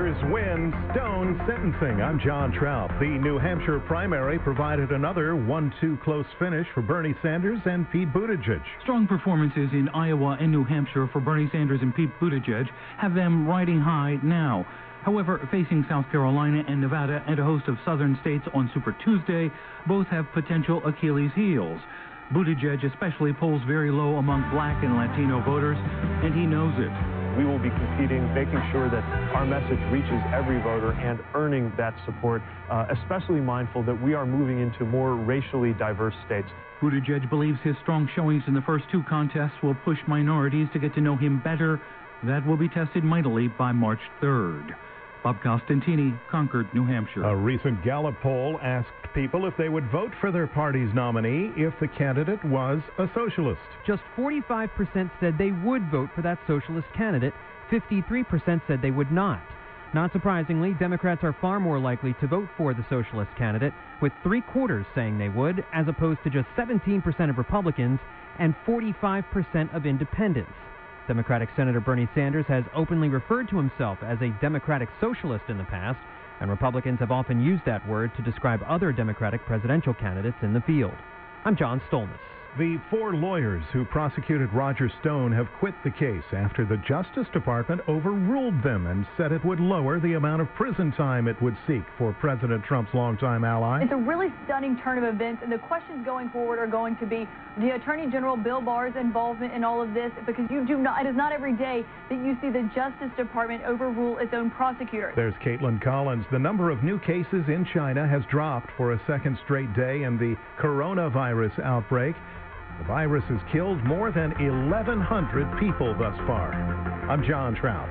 lawyers win Stone sentencing. I'm John Trout. The New Hampshire primary provided another 1-2 close finish for Bernie Sanders and Pete Buttigieg. Strong performances in Iowa and New Hampshire for Bernie Sanders and Pete Buttigieg have them riding high now. However, facing South Carolina and Nevada and a host of southern states on Super Tuesday, both have potential Achilles heels. Buttigieg especially polls very low among black and Latino voters, and he knows it. We will be competing, making sure that our message reaches every voter and earning that support, especially mindful that we are moving into more racially diverse states. Buttigieg believes his strong showings in the first two contests will push minorities to get to know him better. That will be tested mightily by March 3rd. Bob Costantini, Concord, New Hampshire. A recent Gallup poll asked people if they would vote for their party's nominee if the candidate was a socialist. Just 45% said they would vote for that socialist candidate. 53% said they would not. Not surprisingly, Democrats are far more likely to vote for the socialist candidate, with 3/4 saying they would, as opposed to just 17% of Republicans and 45% of independents. Democratic Senator Bernie Sanders has openly referred to himself as a Democratic socialist in the past, and Republicans have often used that word to describe other Democratic presidential candidates in the field. I'm John Stolness. The 4 lawyers who prosecuted Roger Stone have quit the case after the Justice Department overruled them and said it would lower the amount of prison time it would seek for President Trump's longtime ally. It's a really stunning turn of events, and the questions going forward are going to be the Attorney General Bill Barr's involvement in all of this, because it is not every day that you see the Justice Department overrule its own prosecutors. There's Caitlin Collins. The number of new cases in China has dropped for a second straight day in the coronavirus outbreak. The virus has killed more than 1,100 people thus far. I'm John Trout.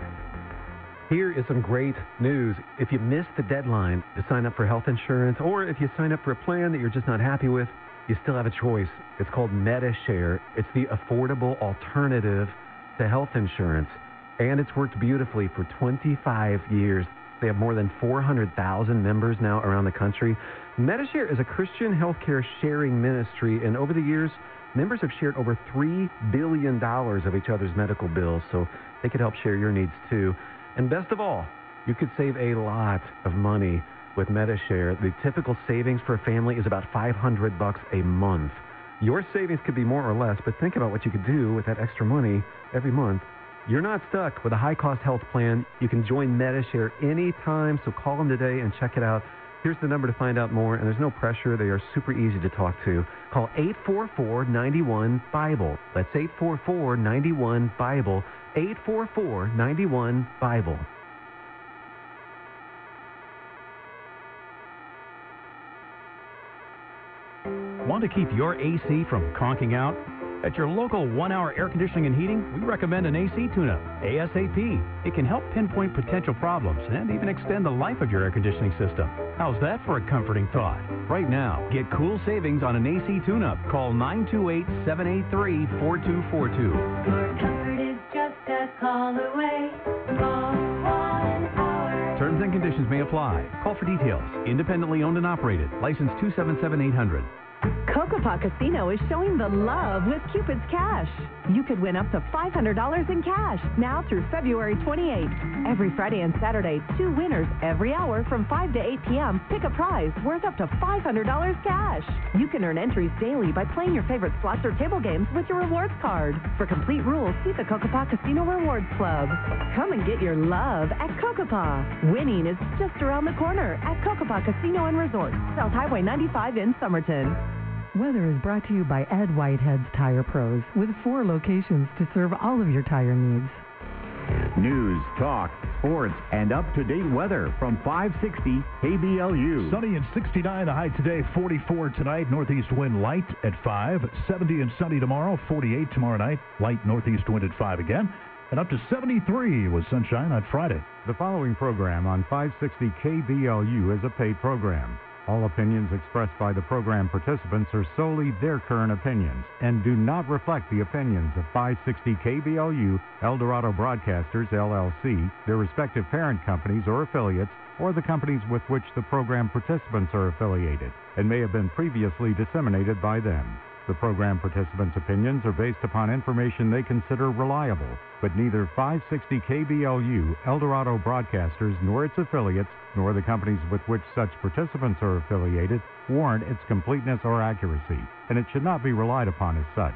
Here is some great news. If you missed the deadline to sign up for health insurance, or if you sign up for a plan that you're just not happy with, you still have a choice. It's called Medi-Share. It's the affordable alternative to health insurance, and it's worked beautifully for 25 years. They have more than 400,000 members now around the country. Medi-Share is a Christian healthcare sharing ministry, and over the years, members have shared over $3 billion of each other's medical bills, so they could help share your needs too. And best of all, you could save a lot of money with Medi-Share. The typical savings for a family is about $500 a month. Your savings could be more or less, but think about what you could do with that extra money every month. You're not stuck with a high-cost health plan. You can join Medi-Share anytime, so call them today and check it out. Here's the number to find out more, and there's no pressure. They are super easy to talk to. Call 844-91-BIBLE. That's 844-91-BIBLE. 844-91-BIBLE. Want to keep your AC from conking out? At your local 1-Hour Air Conditioning and Heating, we recommend an AC tune-up, ASAP. It can help pinpoint potential problems and even extend the life of your air conditioning system. How's that for a comforting thought? Right now, get cool savings on an AC tune-up. Call 928-783-4242. Your comfort is just a call away. Call 1-Hour. Terms and conditions may apply. Call for details. Independently owned and operated. License 277-800. Kokopah Casino is showing the love with Cupid's Cash. You could win up to $500 in cash now through February 28th. Every Friday and Saturday, 2 winners every hour from 5 to 8 p.m. pick a prize worth up to $500 cash. You can earn entries daily by playing your favorite slots or table games with your rewards card. For complete rules, see the Kokopah Casino Rewards Club. Come and get your love at Kokopah. Winning is just around the corner at Kokopah Casino and Resort, South Highway 95 in Somerton. Weather is brought to you by Ed Whitehead's Tire Pros, with 4 locations to serve all of your tire needs. News, talk, sports, and up-to-date weather from 560 KBLU. Sunny and 69, the high today, 44 tonight. Northeast wind light at 5. 70 and sunny tomorrow, 48 tomorrow night. Light northeast wind at 5 again. And up to 73 with sunshine on Friday. The following program on 560 KBLU is a paid program. All opinions expressed by the program participants are solely their current opinions and do not reflect the opinions of 560 KBLU, Eldorado Broadcasters, LLC, their respective parent companies or affiliates, or the companies with which the program participants are affiliated, and may have been previously disseminated by them. The program participants' opinions are based upon information they consider reliable, but neither 560 KBLU, Eldorado Broadcasters, nor its affiliates, nor the companies with which such participants are affiliated warrant its completeness or accuracy, and it should not be relied upon as such.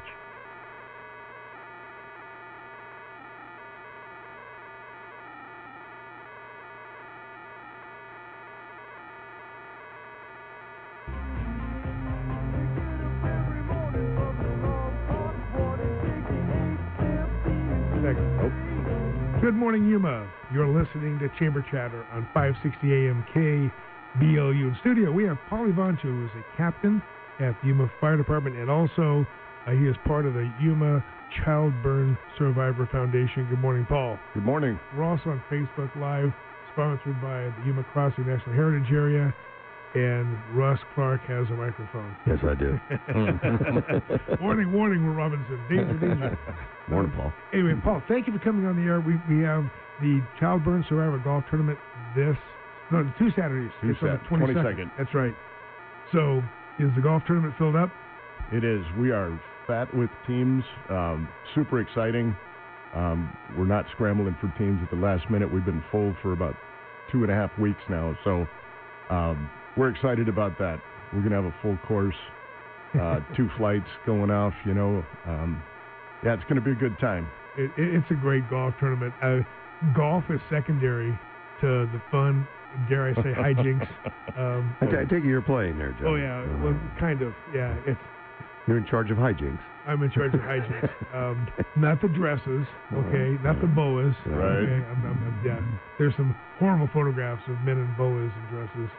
Good morning, Yuma. You're listening to Chamber Chatter on 560 AM KBLU. In studio, we have Paul Ivancho, who is a captain at the Yuma Fire Department, and also he is part of the Yuma Child Burn Survivor Foundation. Good morning, Paul. Good morning. We're also on Facebook Live, sponsored by the Yuma Crossing National Heritage Area, and Russ Clark has a microphone. Yes, I do. Warning, warning, Robinson. Danger, danger. Morning, Paul. Anyway, Paul, thank you for coming on the air. We have the Child Burn Survivor Golf Tournament two Saturdays. It's on the 22nd. That's right. So, is the golf tournament filled up? It is. We are fat with teams. Super exciting. We're not scrambling for teams at the last minute. We've been full for about 2.5 weeks now. So, we're excited about that. We're going to have a full course, 2 flights going off, yeah, it's going to be a good time. It's a great golf tournament. Golf is secondary to the fun, dare I say, hijinks. I take it you're playing there, Joe. Oh, yeah. Well, kind of, yeah. You're in charge of hijinks. I'm in charge of hijinks. Not the dresses, okay? Not the boas. Right. Okay? Yeah. There's some horrible photographs of men in boas and dresses.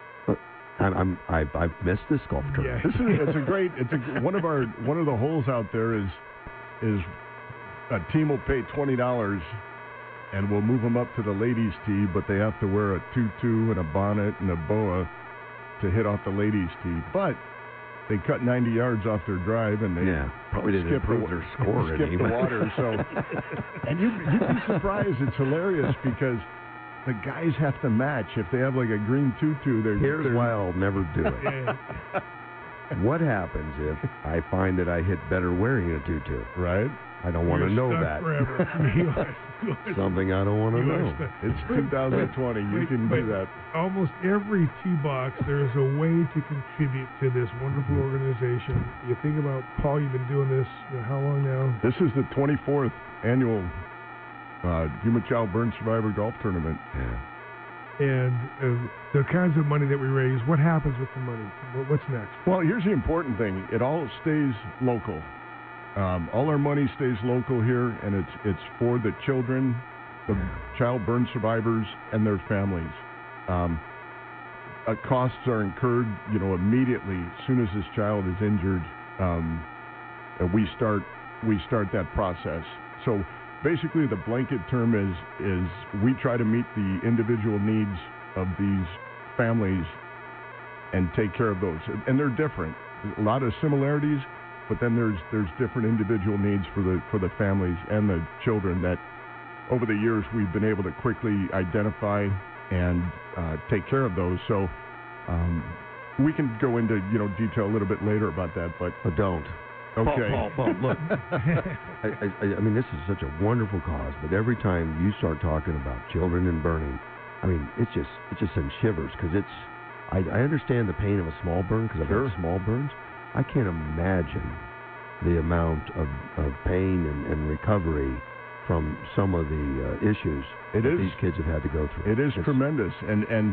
I've missed this golf tournament. Yeah. One of the holes out there is a team will pay $20 and we'll move them up to the ladies' tee, but they have to wear a tutu and a bonnet and a boa to hit off the ladies' tee. But they cut 90 yards off their drive and they probably didn't improve their score skip the water. So, and you'd be surprised. It's hilarious because the guys have to match. If they have like a green tutu, here's why I'll never do it. What happens if I find that I hit better wearing a tutu? Right. I don't want to know that. Something I don't want to know. It's 2020. You can do that. Almost every tee box, there's a way to contribute to this wonderful organization. You think about, Paul, you've been doing this how long now? This is the 24th annual Yuma Child Burn Survivor Golf Tournament. Yeah. And the kinds of money that we raise, what happens with the money? What's next? Well, here's the important thing. It all stays local. All our money stays local here, and it's for the children, the child burn survivors, and their families. Costs are incurred, immediately as soon as this child is injured. We start that process. So basically, the blanket term is we try to meet the individual needs of these families and take care of those. And they're different. A lot of similarities, but then there's different individual needs for the families and the children that over the years we've been able to quickly identify and take care of those. So we can go into detail a little bit later about that, but don't. Okay. Paul, look. I mean, this is such a wonderful cause, but every time you start talking about children and burning, I mean, it just sends shivers because I understand the pain of a small burn because I've had small burns. I can't imagine the amount of pain and recovery from some of the issues these kids have had to go through. It is tremendous, and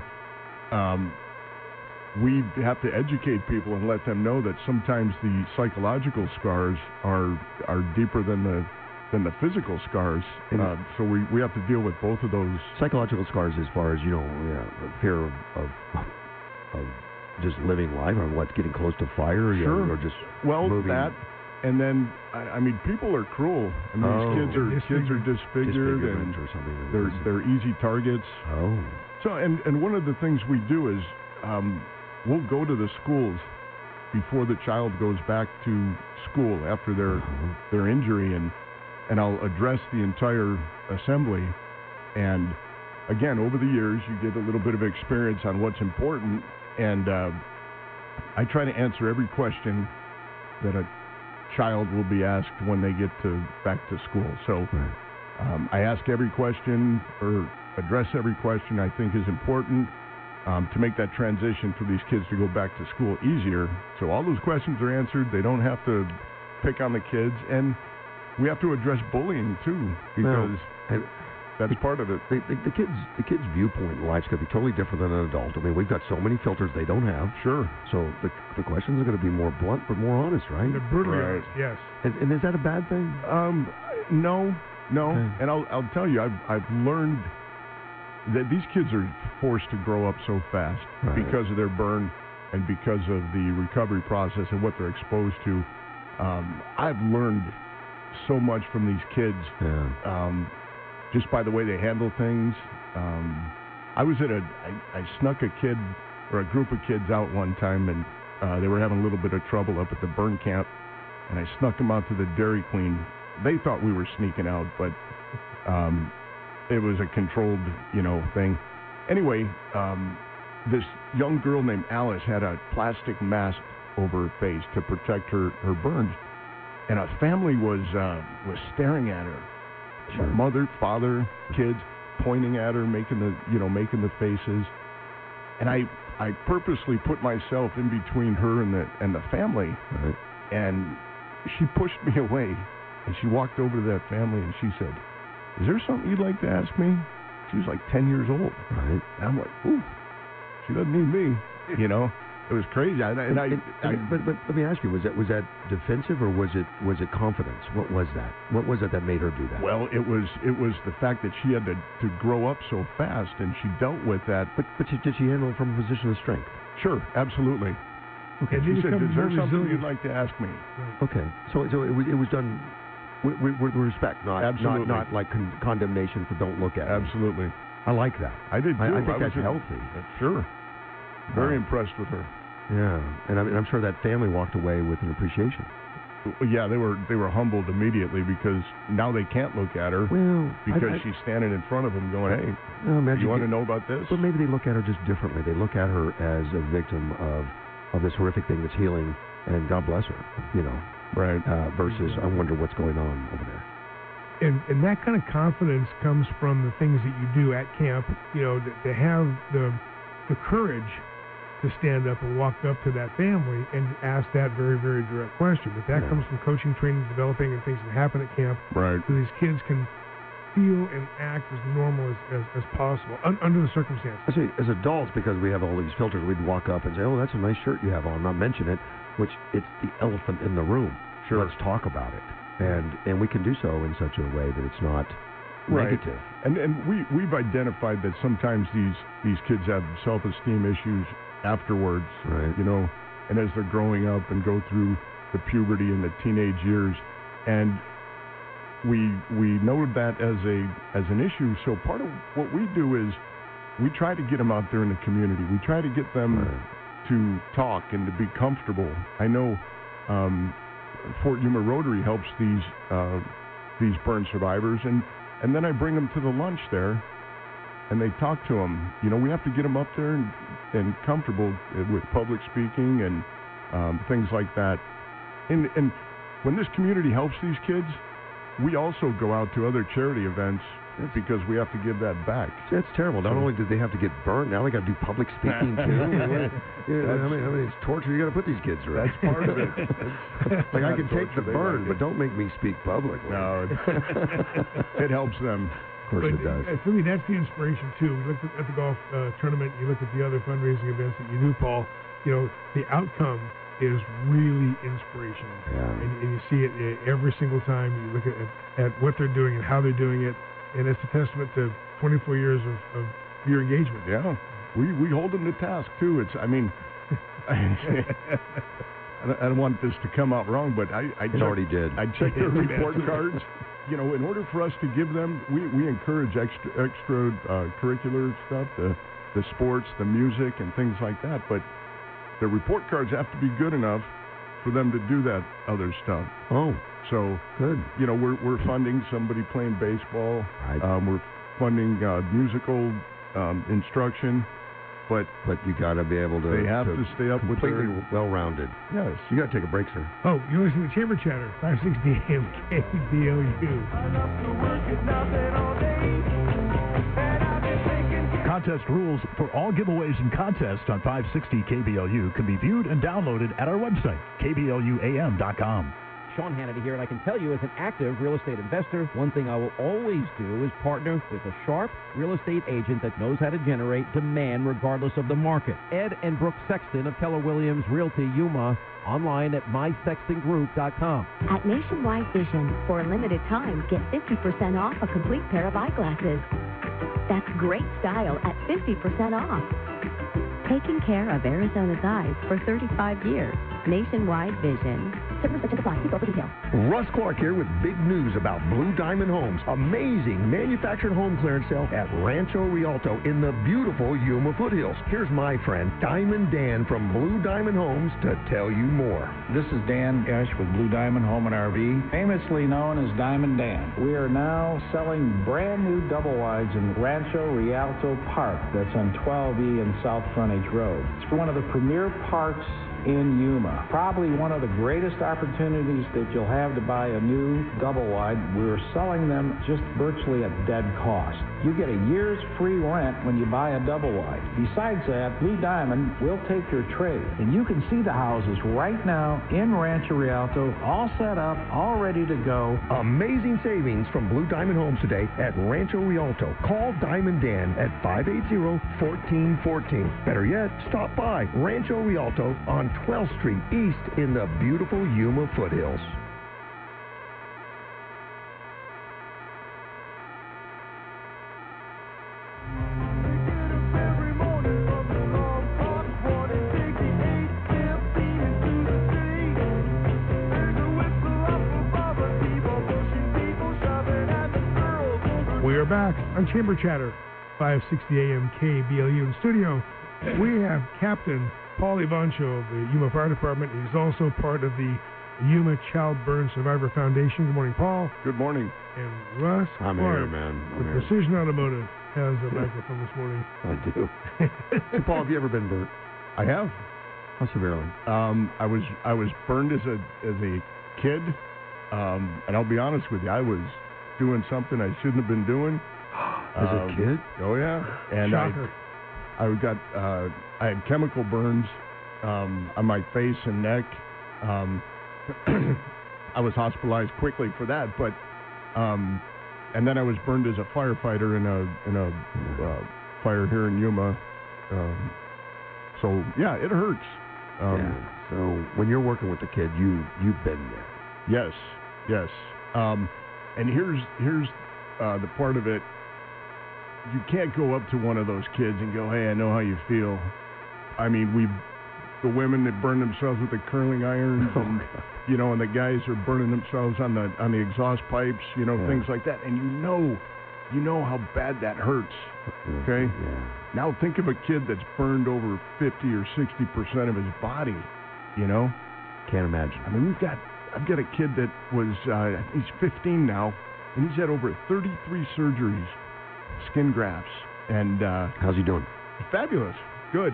we have to educate people and let them know that sometimes the psychological scars are deeper than the physical scars. So we have to deal with both of those. Psychological scars as far as, fear of just living life, or getting close to fire, or just moving. That, and then, people are cruel. These kids are disfigured, and or something. They're easy targets. Oh. So, and one of the things we do is, we'll go to the schools before the child goes back to school after their injury, and I'll address the entire assembly. And again, over the years, you get a little bit of experience on what's important, and I try to answer every question that a child will be asked when they get back to school. So I ask every question or address every question I think is important to make that transition for these kids to go back to school easier. So all those questions are answered. They don't have to pick on the kids, and we have to address bullying too, because that's part of it. The kids' viewpoint in life's going to be totally different than an adult. I mean, we've got so many filters they don't have. Sure. So the questions are going to be more blunt but more honest, right? They're brutally honest, yes. And is that a bad thing? No. Okay. And I'll tell you, I've learned that these kids are forced to grow up so fast because of their burn and because of the recovery process and what they're exposed to. I've learned so much from these kids. Just by the way they handle things. I snuck a kid or a group of kids out one time, and they were having a little bit of trouble up at the burn camp, and I snuck them out to the Dairy Queen. They thought we were sneaking out, but it was a controlled, thing. Anyway, this young girl named Alice had a plastic mask over her face to protect her burns, and a family was staring at her. Sure. Mother, father, kids pointing at her, making the faces, and I purposely put myself in between her and the family, and she pushed me away, and she walked over to that family and she said, "Is there something you'd like to ask me?" She was like 10 years old, and I'm like, "Ooh, she doesn't need me," It was crazy. But let me ask you: was that defensive or was it confidence? What was that? What was it that made her do that? Well, it was the fact that she had to grow up so fast, and she dealt with that. But did she handle it from a position of strength? Sure, absolutely. Okay. She said, "Is there something you'd like to ask me?" Okay. So it was done with respect, not like condemnation for don't look at. Absolutely. I like that. I did too. I think that's healthy. Sure. Very impressed with her. Yeah, and I'm sure that family walked away with an appreciation. Yeah, they were humbled immediately because now they can't look at her because she's standing in front of them going, "Hey, you want to know about this?" But maybe they look at her just differently. They look at her as a victim of this horrific thing that's healing, and God bless her, Right. Versus, I wonder what's going on over there. And that kind of confidence comes from the things that you do at camp, to have the courage to stand up and walk up to that family and ask that very, very direct question. But that comes from coaching, training, developing, and things that happen at camp. Right. So these kids can feel and act as normal as possible under the circumstances. I see, as adults, because we have all these filters, we'd walk up and say, "Oh, that's a nice shirt you have on," not mention it, which it's the elephant in the room. Sure. Let's talk about it. And we can do so in such a way that it's not negative. And we've identified that sometimes these kids have self-esteem issues afterwards, right? And as they're growing up and go through the puberty and the teenage years, and we know that as an issue. So part of what we do is we try to get them out there in the community. We try to get them to talk and to be comfortable. I know Fort Yuma Rotary helps these burn survivors, and then I bring them to the lunch there, and they talk to them. We have to get them up there and comfortable with public speaking and things like that. And when this community helps these kids, we also go out to other charity events because we have to give that back. That's terrible. Not only do they have to get burned, now they got to do public speaking too. How many torture you got to put these kids through? That's part of it. Like I can take the burn, but don't make me speak publicly. No, it helps them. Of course it does. For me, that's the inspiration too. We looked at the golf tournament. You look at the other fundraising events that you do, Paul. The outcome is really inspirational, and you see it every single time. You look at what they're doing and how they're doing it, and it's a testament to 24 years of your engagement. Yeah, we hold them to task too. I don't want this to come out wrong, but I already did. I checked their report cards. In order for us to give them, we encourage extra curricular stuff, the sports, the music, and things like that. But the report cards have to be good enough for them to do that other stuff. Oh, so good. We're funding somebody playing baseball. Right. We're funding musical instruction. But you got to be able to. They have to stay up with completely their well-rounded. Yes. You got to take a break, sir. Oh, you're listening to Chamber Chatter, 560 AM KBLU. Contest rules for all giveaways and contests on 560 KBLU can be viewed and downloaded at our website, kbluam.com. Sean Hannity here, and I can tell you as an active real estate investor, one thing I will always do is partner with a sharp real estate agent that knows how to generate demand regardless of the market. Ed and Brooke Sexton of Keller Williams Realty Yuma, online at mysextongroup.com. At Nationwide Vision, for a limited time, get 50% off a complete pair of eyeglasses. That's great style at 50% off. Taking care of Arizona's eyes for 35 years. Nationwide Vision. Terms and apply. See for details. Russ Clark here with big news about Blue Diamond Homes. Amazing manufactured home clearance sale at Rancho Rialto in the beautiful Yuma foothills. Here's my friend Diamond Dan from Blue Diamond Homes to tell you more. This is Dan Esch with Blue Diamond Home and RV, famously known as Diamond Dan. We are now selling brand new double wides in Rancho Rialto Park. That's on 12E and South Frontage Road. It's one of the premier parks in Yuma. Probably one of the greatest opportunities that you'll have to buy a new double wide. We're selling them just virtually at dead cost. You get a year's free rent when you buy a double wide. Besides that, Blue Diamond will take your trade. And you can see the houses right now in Rancho Rialto, all set up, all ready to go. Amazing savings from Blue Diamond Homes today at Rancho Rialto. Call Diamond Dan at 580-1414. Better yet, stop by Rancho Rialto on 12th Street East in the beautiful Yuma foothills. We are back on Chamber Chatter, 560 AM KBLU. In studio, we have Captain Paul Ivancho of the Yuma Fire Department. He's also part of the Yuma Child Burn Survivor Foundation. Good morning, Paul. Good morning. And Russ I'm Clark here, man. with Precision Automotive has a microphone this morning. I do. So, Paul, have you ever been burnt? I have. How severely? I was burned as a kid, and I'll be honest with you, I was doing something I shouldn't have been doing. As a kid? Oh yeah, and Shocker. I had chemical burns on my face and neck. I was hospitalized quickly for that, but and then I was burned as a firefighter in a fire here in Yuma. So yeah, it hurts. Yeah. So when you're working with the kid, you've been there. Yes. And here's the part of it. You can't go up to one of those kids and go, "Hey, I know how you feel." I mean, the women that burn themselves with the curling irons, and and the guys are burning themselves on the exhaust pipes, things like that, and you know how bad that hurts. Okay. Yeah. Now think of a kid that's burned over 50 or 60% of his body. Can't imagine. I mean, I've got a kid that was he's 15 now, and he's had over 33 surgeries. Skin grafts, and how's he doing? Fabulous, good.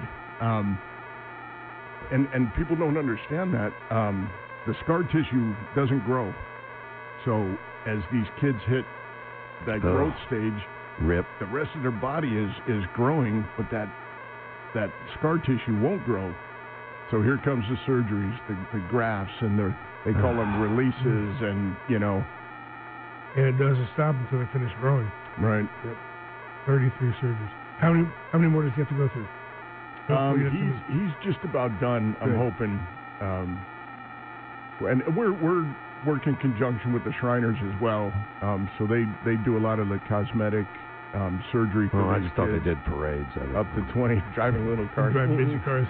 And people don't understand that the scar tissue doesn't grow. So as these kids hit that growth stage, the rest of their body is growing, but that scar tissue won't grow. So here comes the surgeries, the grafts, and they call them releases, and And it doesn't stop until they finish growing. Right. Yep. 33 surgeries. How many more does he have to go through? He's just about done. I'm hoping. And we're working in conjunction with the Shriners as well. So they do a lot of the cosmetic surgery for I these just thought kids. they did parades. Up to 20 driving little cars. Driving midget cars.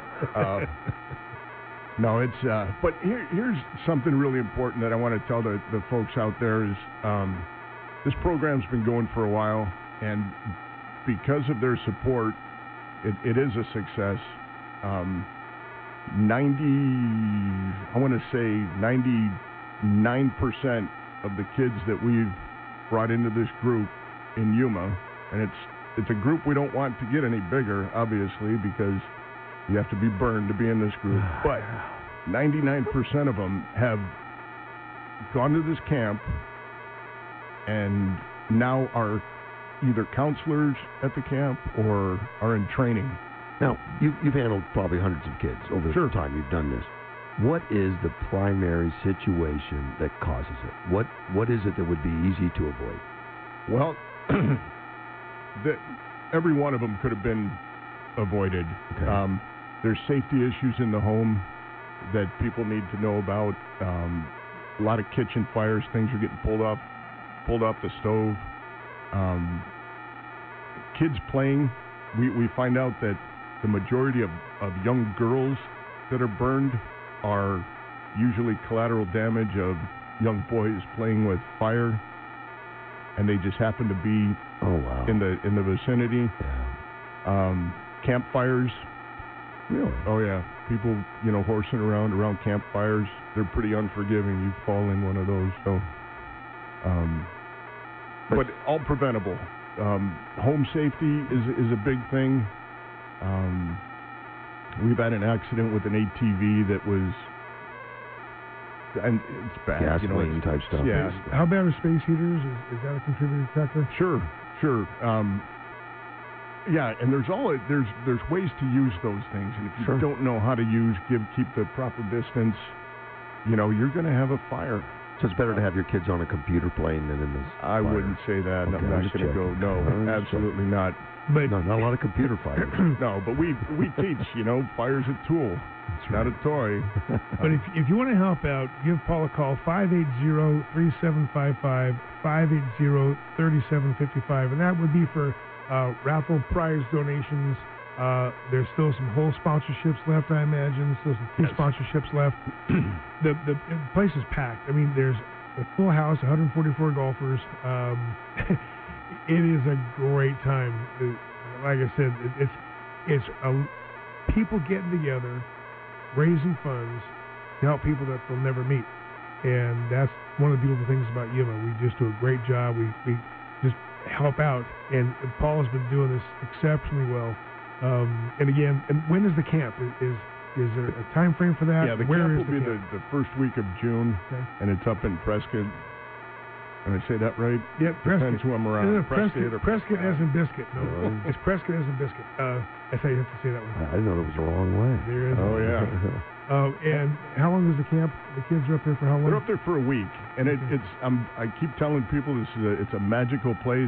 No, it's but here's something really important that I want to tell the folks out there is this program's been going for a while, and because of their support, it is a success. 99% of the kids that we've brought into this group in Yuma, and it's it's a group we don't want to get any bigger, obviously, because you have to be burned to be in this group. But 99% of them have gone to this camp and now are either counselors at the camp or are in training. Now, you've handled probably hundreds of kids over the time you've done this. What is the primary situation that causes it? What is it that would be easy to avoid? Well, every one of them could have been avoided. Okay. There's safety issues in the home that people need to know about. A lot of kitchen fires, things are getting pulled off the stove. Kids playing. We find out that the majority of young girls that are burned are usually collateral damage of young boys playing with fire, and they just happen to be in the vicinity. Yeah. Campfires. Really? Oh yeah. People, horsing around campfires. They're pretty unforgiving. You fall in one of those, so. But all preventable. Home safety is a big thing. We've had an accident with an ATV that was, and it's bad. Gasoline type stuff. Yeah. How bad are space heaters? Is that a contributing factor? Sure. Yeah, and there's ways to use those things, and if you don't know how to keep the proper distance, you're going to have a fire. So it's better to have your kids on a computer plane than in this. I wouldn't say that. Okay, I'm not going to go. No, absolutely not. But not a lot of computer fires. No, but we teach. Fire's a tool. It's not a toy. But if you want to help out, give Paul a call, 580-3755, 580-3755, and that would be for raffle prize donations. There's still some whole sponsorships left, I imagine. Still some team sponsorships left. The place is packed. I mean, there's a full house, 144 golfers. It is a great time. Like I said, it's people getting together, raising funds to help people that they'll never meet. And that's one of the beautiful things about Yuma. We just do a great job. We just help out. And Paul has been doing this exceptionally well. And again, when is the camp? Is there a time frame for that? Yeah, the camp will be the first week of June, and it's up in Prescott. Did I say that right? Yeah, Prescott. Depends who I'm around. No, Prescott as in biscuit. No, it's Prescott as in biscuit. That's how you have to say that one. I didn't know it was the wrong way. There is. Oh, yeah. And how long is the camp? The kids are up there for how long? They're up there for a week, and I keep telling people it's a magical place.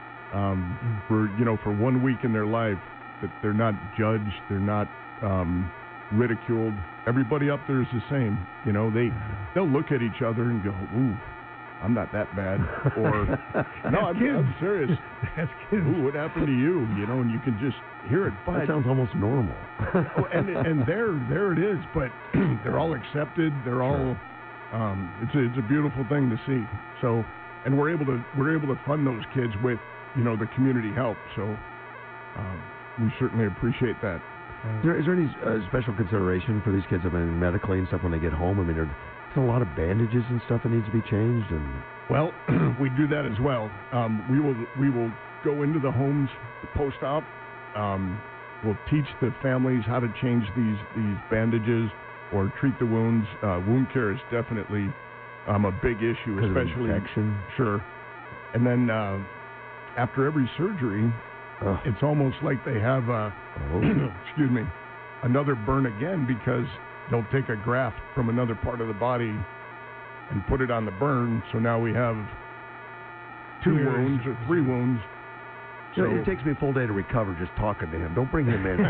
For 1 week in their life, that they're not judged, they're not ridiculed. Everybody up there is the same. They'll look at each other and go, "Ooh, I'm not that bad," or "No, I'm serious." That's kids. "Ooh, what happened to you?" And you can just hear it. But that sounds almost normal. and there it is. But they're all accepted. They're all. It's a beautiful thing to see. So, and we're able to fund those kids with the community help. So. We certainly appreciate that. Is there any special consideration for these kids? I mean, medically and stuff when they get home. I mean, there's a lot of bandages and stuff that needs to be changed. And well, we do that as well. We will go into the homes post-op. We'll teach the families how to change these bandages or treat the wounds. Wound care is definitely a big issue, especially infection. Sure. And then after every surgery. It's almost like they have another burn again, because they'll take a graft from another part of the body and put it on the burn. So now we have 2 wounds or 3 wounds. So it takes me a full day to recover just talking to him. Don't bring him in.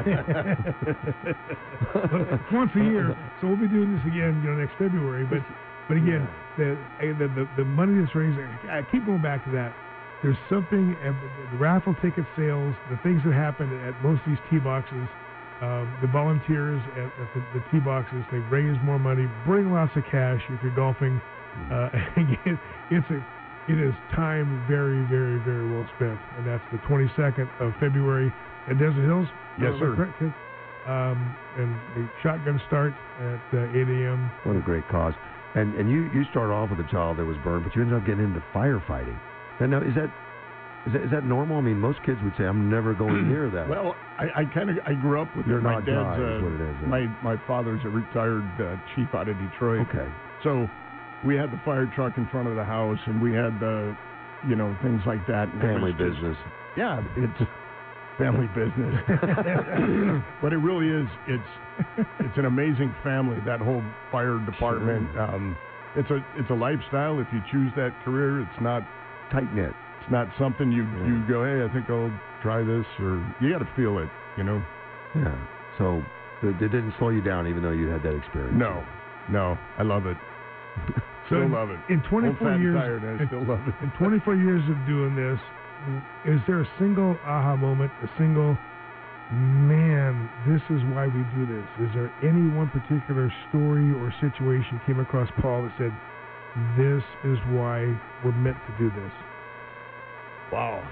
Once a year, so we'll be doing this again, next February. But again, the money that's raised, I keep going back to that. There's something, the raffle ticket sales, the things that happen at most of these tee boxes, the volunteers at the tee boxes, they raise more money, bring lots of cash if you're golfing. Again, it is time very, very, very well spent, and that's the 22nd of February at Desert Hills. Yes, sir. Correct. And the shotgun start at 8 a.m. What a great cause. And you start off with a child that was burned, but you ended up getting into firefighting. And now, is that Is that normal? I mean, most kids would say, I'm never going near that. Well, I grew up with You're it. My not dad's dry, is what it is. my father's a retired chief out of Detroit. Okay. So we had the fire truck in front of the house, and we had the, things like that. And Family business. Yeah, it's family business. But it really is. It's an amazing family. That whole fire department. Sure. It's a lifestyle. If you choose that career, it's not tight knit. It's not something you go, hey, I think I'll try this, or you got to feel it, Yeah. So it didn't slow you down, even though you had that experience. No, I love it. Still love it. In 24 years, I still love it. In 24 years of doing this, is there a single aha moment, a single, man, this is why we do this? Is there any one particular story or situation came across Paul that said, this is why we're meant to do this? Wow.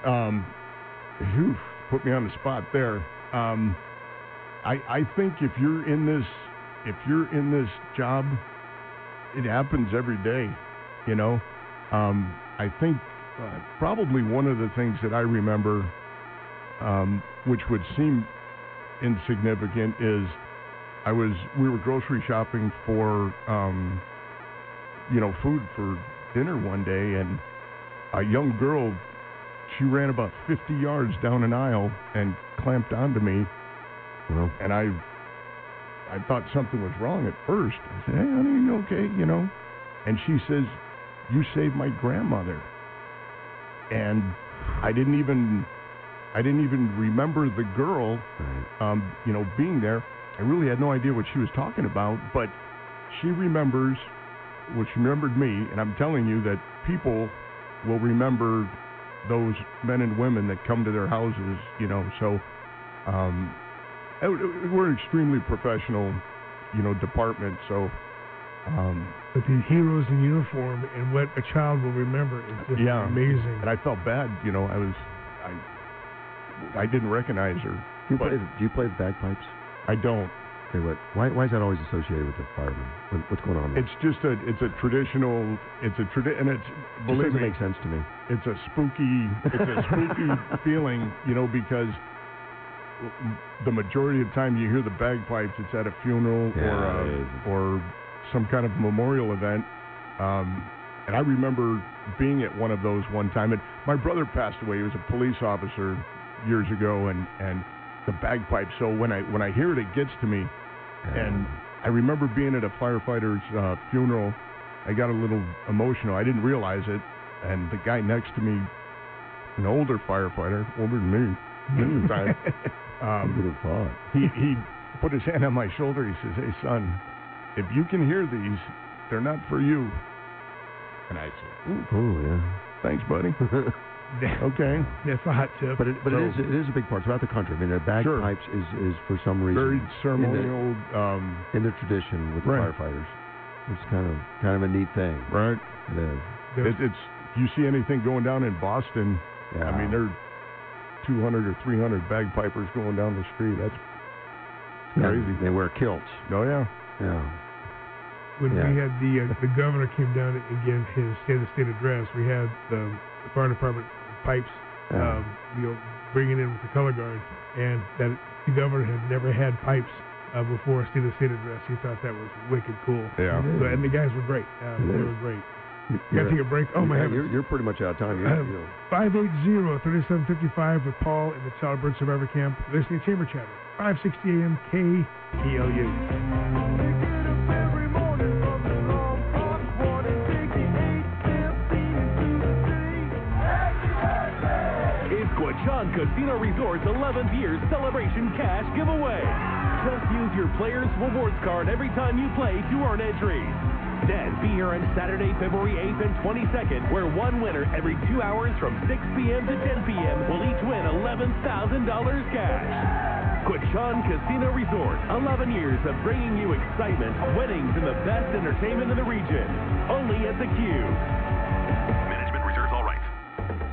Put me on the spot there. I think if you're in this job, it happens every day, I think probably one of the things that I remember, which would seem insignificant, is we were grocery shopping for, food for dinner one day, and a young girl, she ran about 50 yards down an aisle and clamped onto me. Well, and I thought something was wrong at first. I said, hey, honey, you okay? And she says, you saved my grandmother. And I didn't even remember the girl, being there. I really had no idea what she was talking about, but she remembers, she remembered me, and I'm telling you that people will remember those men and women that come to their houses, so we're an extremely professional, department, so but the heroes in uniform and what a child will remember is just amazing. And I felt bad, I didn't recognize her. Do you play the bagpipes? I don't. Okay, why is that always associated with the firemen? What's going on there? It's just a traditional, and it's, believe me, doesn't make sense to me. It's a spooky feeling, because the majority of the time you hear the bagpipes, it's at a funeral or some kind of memorial event. And I remember being at one of those one time, and my brother passed away. He was a police officer years ago, and the bagpipes. So when I hear it, it gets to me. And I remember being at a firefighter's funeral. I got a little emotional. I didn't realize it. And the guy next to me, an older firefighter, older than me at the time, would have thought. He put his hand on my shoulder. He says, hey, son, if you can hear these, they're not for you. And I said, oh, yeah. Thanks, buddy. Okay. That's a hot tip. But it is a big part throughout the country. I mean, the bagpipes is for some reason very ceremonial in the tradition with the firefighters. It's kind of a neat thing. Right. It is. It's you see anything going down in Boston? Yeah. I mean, there are 200 or 300 bagpipers going down the street. That's crazy. They wear kilts. Oh yeah. Yeah. When we had the governor came down and gave his state address, we had the fire department pipes, bringing in with the color guard, and that the governor had never had pipes before a state address. He thought that was wicked cool. Yeah. So, and the guys were great. They were great. Got to take a break. Oh my heavens. You're pretty much out of time. 580-3755 with Paul in the Child Birth Survivor Camp. Listening to Chamber Chatter. 560 AM KBLU. Quechan Casino Resort's 11th year celebration cash giveaway. Just use your player's rewards card every time you play to earn entries. Then be here on Saturday, February 8th and 22nd, where one winner every 2 hours from 6 p.m. to 10 p.m. will each win $11,000 cash. Quechan Casino Resort, 11 years of bringing you excitement, winnings, and the best entertainment in the region. Only at the Q. Management reserves all rights. Sprite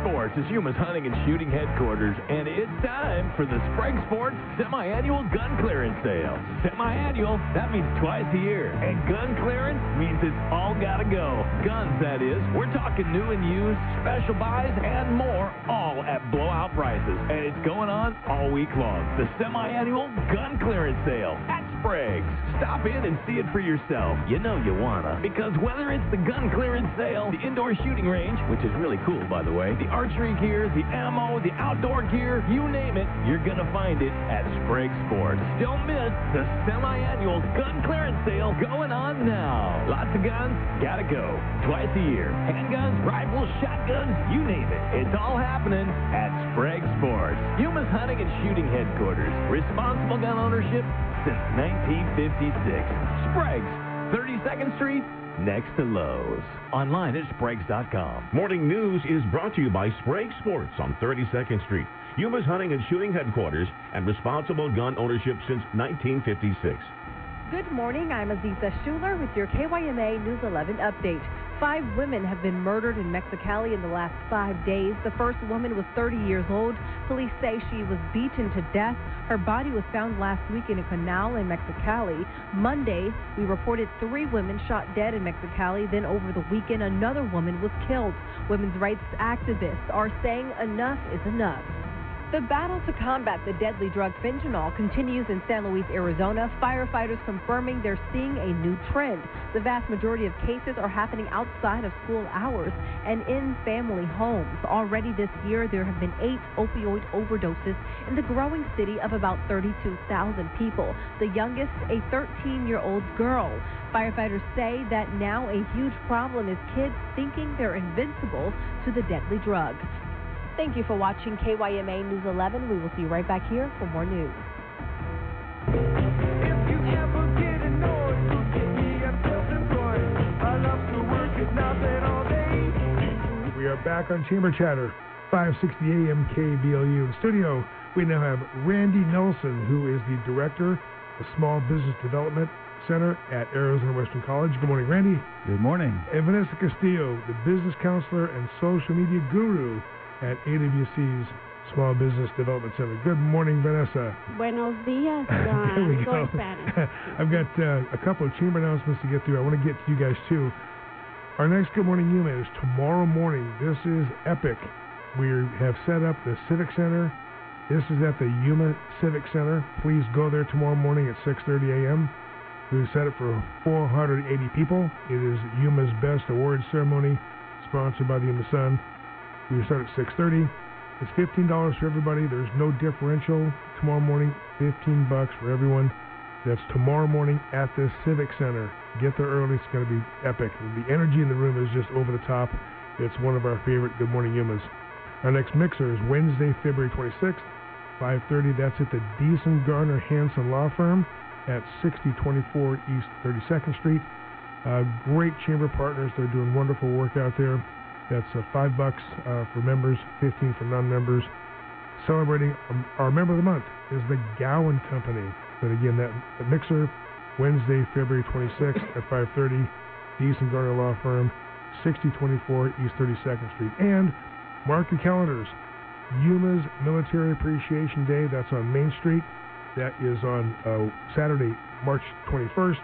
Sports is Yuma's hunting and shooting headquarters, and it's time for the Sprague Sports Semi-Annual Gun Clearance Sale. Semi-annual, that means twice a year, and gun clearance means it's all gotta go. Guns, that is. We're talking new and used, special buys, and more, all at blowout prices, and it's going on all week long. The Semi-Annual Gun Clearance Sale at Sprague's. Stop in and see it for yourself. You know you wanna, because whether it's the gun clearance sale, the indoor shooting range, which is really cool, by the way, the archery gear, the ammo, the outdoor gear, you name it, you're gonna find it at Sprague Sports. Don't miss the semi-annual gun clearance sale going on now. Lots of guns, gotta go. Twice a year. Handguns, rifles, shotguns, you name it. It's all happening at Sprague Sports. Yuma's hunting and shooting headquarters. Responsible gun ownership since 1956. Sprague's, 32nd Street, next to Lowe's. Online at Spragues.com. Morning News is brought to you by Sprague Sports on 32nd Street. Yuma's hunting and shooting headquarters and responsible gun ownership since 1956. Good morning, I'm Aziza Schuler with your KYMA News 11 update. 5 women have been murdered in Mexicali in the last 5 days. The first woman was 30 years old. Police say she was beaten to death. Her body was found last week in a canal in Mexicali. Monday, we reported 3 women shot dead in Mexicali. Then over the weekend, another woman was killed. Women's rights activists are saying enough is enough. The battle to combat the deadly drug fentanyl continues in San Luis, Arizona. Firefighters confirming they're seeing a new trend. The vast majority of cases are happening outside of school hours and in family homes. Already this year, there have been 8 opioid overdoses in the growing city of about 32,000 people. The youngest, a 13-year-old girl. Firefighters say that now a huge problem is kids thinking they're invincible to the deadly drug. Thank you for watching KYMA News 11. We will see you right back here for more news. We are back on Chamber Chatter, 560 AM KBLU. In studio, we now have Randy Nelson, who is the Director of Small Business Development Center at Arizona Western College. Good morning, Randy. Good morning. And Vanessa Castillo, the Business Counselor and Social Media Guru at AWC's Small Business Development Center. Good morning, Vanessa. Buenos dias. There we go. Spanish. I've got a couple of chamber announcements to get through. I want to get to you guys, too. Our next Good Morning Yuma is tomorrow morning. This is epic. We have set up the Civic Center. This is at the Yuma Civic Center. Please go there tomorrow morning at 6:30 a.m. We've set it for 480 people. It is Yuma's Best Awards Ceremony, sponsored by the Yuma Sun. We start at 6:30. It's $15 for everybody. There's no differential. Tomorrow morning, $15 for everyone. That's tomorrow morning at the Civic Center. Get there early. It's going to be epic. The energy in the room is just over the top. It's one of our favorite Good Morning Yumas. Our next mixer is Wednesday, February 26th, 5:30. That's at the Deason Garner Hanson Law Firm at 6024 East 32nd Street. Great chamber partners. They're doing wonderful work out there. That's $5 for members, $15 for non-members. Celebrating our member of the month is the Gowan Company. But again, that mixer, Wednesday, February 26th at 5:30, Deason Garner Law Firm, 6024 East 32nd Street. And mark your calendars. Yuma's Military Appreciation Day, that's on Main Street. That is on Saturday, March 21st.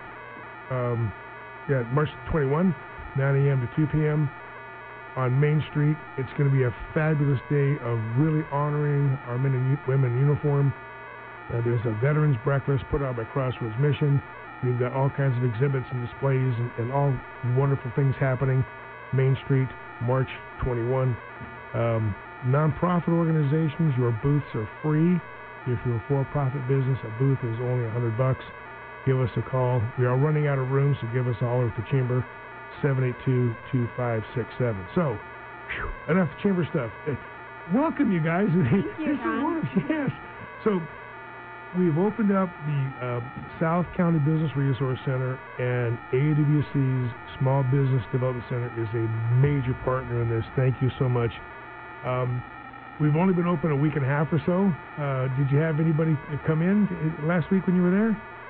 March 21, 9 a.m. to 2 p.m. on Main Street. It's going to be a fabulous day of really honoring our men and women in uniform. There's a veterans breakfast put on by Crossroads Mission. We've got all kinds of exhibits and displays and all wonderful things happening. Main Street, March 21. Nonprofit organizations, your booths are free. If you're a for-profit business, a booth is only $100. Give us a call. We are running out of room, so give us a holler at the chamber. 782-2567. So, enough chamber stuff. Welcome, you guys. Thank you, Yes. So, we've opened up the South County Business Resource Center, and AWC's Small Business Development Center is a major partner in this. Thank you so much. We've only been open a week and a half or so. Did you have anybody come in last week when you were there?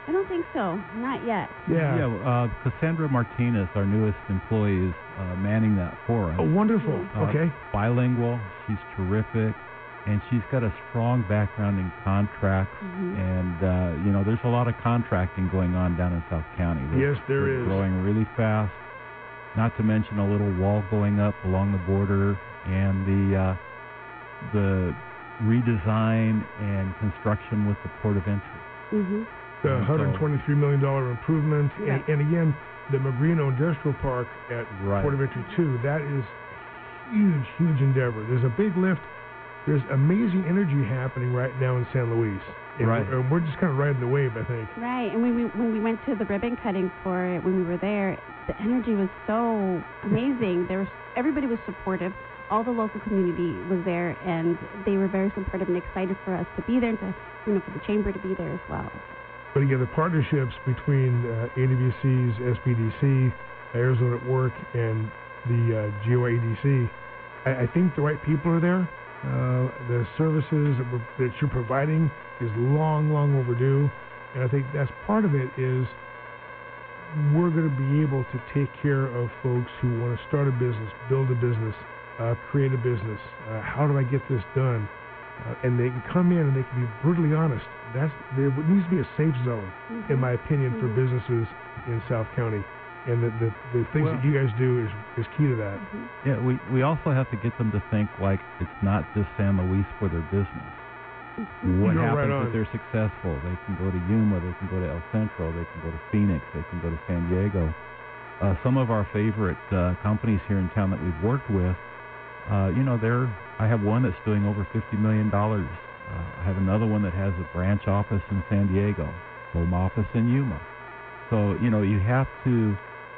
I don't think so. Not yet. Yeah. Cassandra Martinez, our newest employee, is manning that for us. Oh, wonderful. Okay. Bilingual. She's terrific. And she's got a strong background in contracts. And, there's a lot of contracting going on down in South County. Yes, there They're is. growing really fast. Not to mention a little wall going up along the border and the redesign and construction with the port of entry. The $123 million improvement. Right. And again, the Magrino Industrial Park at Port of Entry 2, that is huge endeavor. There's a big lift. There's amazing energy happening right now in San Luis. And we're just kind of riding the wave, I think. Right, and when we went to the ribbon cutting for it, when we were there, the energy was so amazing. Everybody was supportive. All the local community was there, and they were very supportive and excited for us to be there, and for the chamber to be there as well. But again, the partnerships between AWC's SBDC, Arizona at Work, and the GOADC, I think the right people are there. The services that you're providing is long overdue, and I think that's part of it is we're going to be able to take care of folks who want to start a business, build a business, create a business. How do I get this done? And they can come in and they can be brutally honest. There needs to be a safe zone, in my opinion, for businesses in South County. And the things that you guys do is key to that. Yeah, we also have to get them to think like it's not just San Luis for their business. What happens if they're successful? They can go to Yuma, they can go to El Centro, they can go to Phoenix, they can go to San Diego. Some of our favorite companies here in town that we've worked with, I have one that's doing over $50 million. I have another one that has a branch office in San Diego, home office in Yuma. So, you have to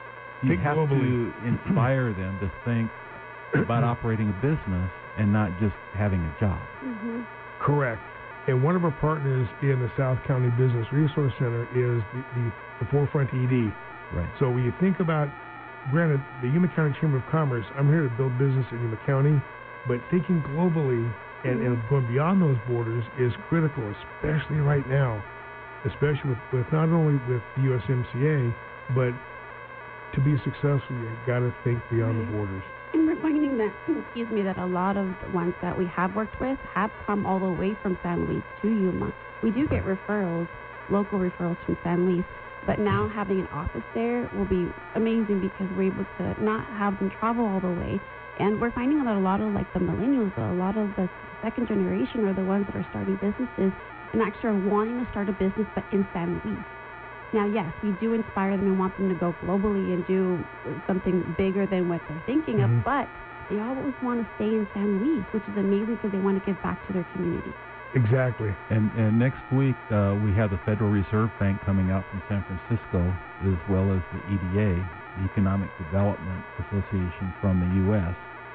inspire them to think about operating a business and not just having a job. Correct. And one of our partners in the South County Business Resource Center is the Forefront ED. Right. So when you think about, granted, the Yuma County Chamber of Commerce, I'm here to build business in Yuma County, but thinking globally and going beyond those borders is critical, especially right now, especially with not only with the USMCA, but to be successful, you've got to think beyond the borders. And we're finding that, that a lot of the ones that we have worked with have come all the way from San Luis to Yuma. We do get referrals, local referrals from San Luis, but now having an office there will be amazing because we're able to not have them travel all the way. And we're finding that a lot of the millennials, a lot of the second generation are the ones that are starting businesses and actually are wanting to start a business but in San Luis. Now, yes, we do inspire them and want them to go globally and do something bigger than what they're thinking of, but they always want to stay in San Luis, which is amazing because they want to give back to their community. Exactly. And next week, we have the Federal Reserve Bank coming out from San Francisco, as well as the EDA, the Economic Development Association from the U.S.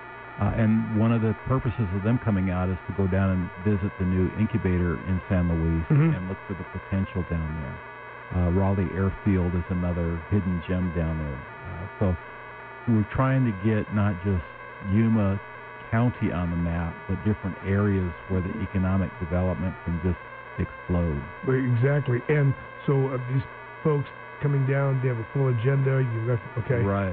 And one of the purposes of them coming out is to go down and visit the new incubator in San Luis and look for the potential down there. Raleigh Airfield is another hidden gem down there. So we're trying to get not just Yuma County on the map, but different areas where the economic development can just explode. Exactly. And so these folks coming down, they have a full agenda. Right.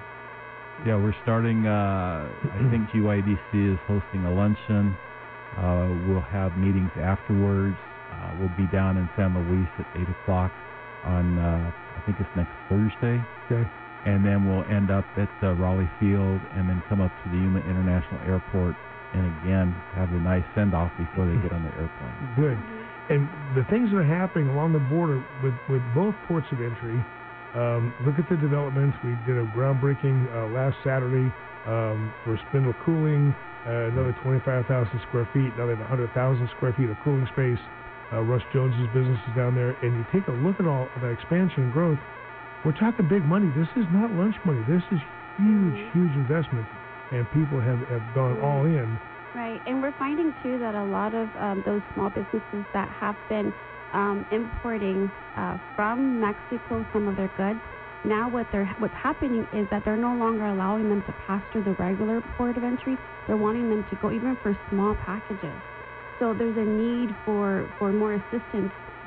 Yeah, we're starting, I think GYDC is hosting a luncheon. We'll have meetings afterwards. We'll be down in San Luis at 8 o'clock on, I think it's next Thursday. Okay. And then we'll end up at Raleigh Field and then come up to the Yuma International Airport and again have a nice send-off before they get on the airplane. Good. And the things that are happening along the border with both ports of entry, look at the developments. We did a groundbreaking last Saturday for Spindle Cooling, another 25,000 square feet. Now they have 100,000 square feet of cooling space. Russ Jones's business is down there. And you take a look at all of that expansion and growth, we're talking big money. This is not lunch money. This is huge investment. And people have gone all in. Right. And we're finding, too, that a lot of those small businesses that have been importing from Mexico some of their goods, now what's happening is that they're no longer allowing them to pass through the regular port of entry. They're wanting them to go even for small packages. So there's a need for more assistance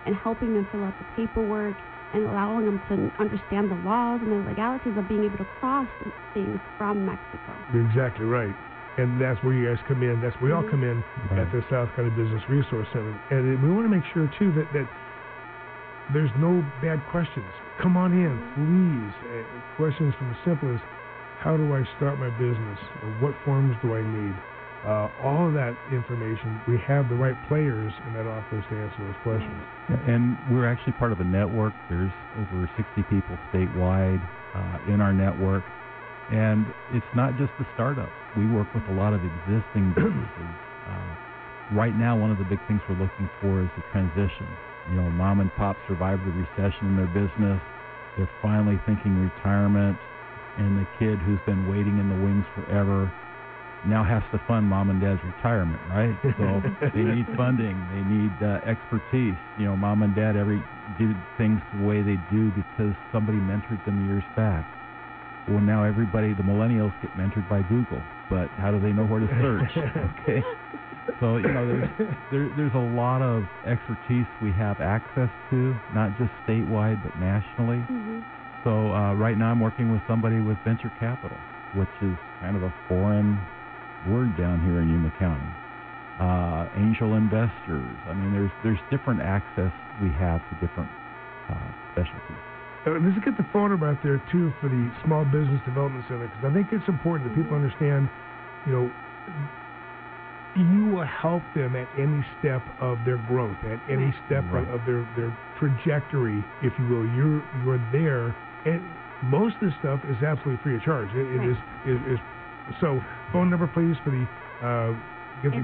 and helping them fill out the paperwork and allowing them to understand the laws and the legalities of being able to cross things from Mexico. You're exactly right. And that's where you guys come in. That's where we all come in at the South County Business Resource Center. And we want to make sure, too, that there's no bad questions. Come on in, please. Questions from as simple as, how do I start my business? Or what forms do I need? All of that information, we have the right players in that office to answer those questions. And we're actually part of a network. There's over 60 people statewide in our network. And it's not just the startups. We work with a lot of existing businesses. Right now, one of the big things we're looking for is the transition. You know, mom and pop survived the recession in their business. They're finally thinking retirement. And the kid who's been waiting in the wings forever now has to fund mom and dad's retirement, right? So they need funding. They need expertise. You know, mom and dad do things the way they do because somebody mentored them years back. Well, now everybody, the millennials, get mentored by Google, but how do they know where to search? Okay, so you know, there's a lot of expertise we have access to, not just statewide but nationally. So right now, I'm working with somebody with venture capital, which is kind of a foreign word down here in Yuma County. Angel investors. I mean, there's different access we have to different specialties. Let's get the phone number out there, too, for the Small Business Development Center, because I think it's important that people understand, you know, you will help them at any step of their growth, at any step of their trajectory, if you will. You're there, and most of this stuff is absolutely free of charge. It is. So, phone number, please, for the... It's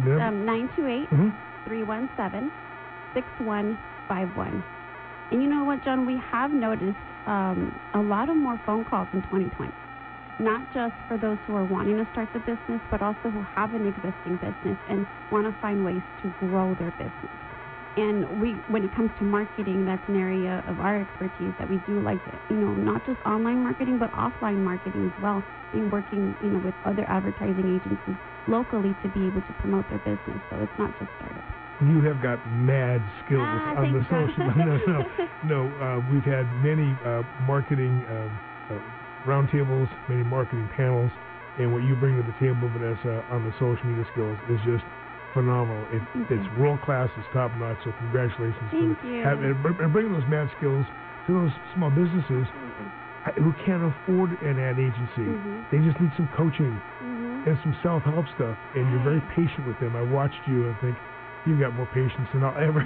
928-317-6151. And you know what, John? We have noticed a lot of more phone calls in 2020. Not just for those who are wanting to start the business, but also who have an existing business and want to find ways to grow their business. And when it comes to marketing, that's an area of our expertise that we do, like, you know, not just online marketing, but offline marketing as well, and working, you know, with other advertising agencies locally to be able to promote their business. So it's not just startups. You have got mad skills on the social. No. We've had many marketing roundtables, many marketing panels, and what you bring to the table, Vanessa, on the social media skills is just phenomenal. It's world class. It's top notch. So congratulations. Thank you. And bringing those mad skills to those small businesses who can't afford an ad agency. They just need some coaching and some self-help stuff. And you're very patient with them. I watched you and think, you've got more patience than I'll ever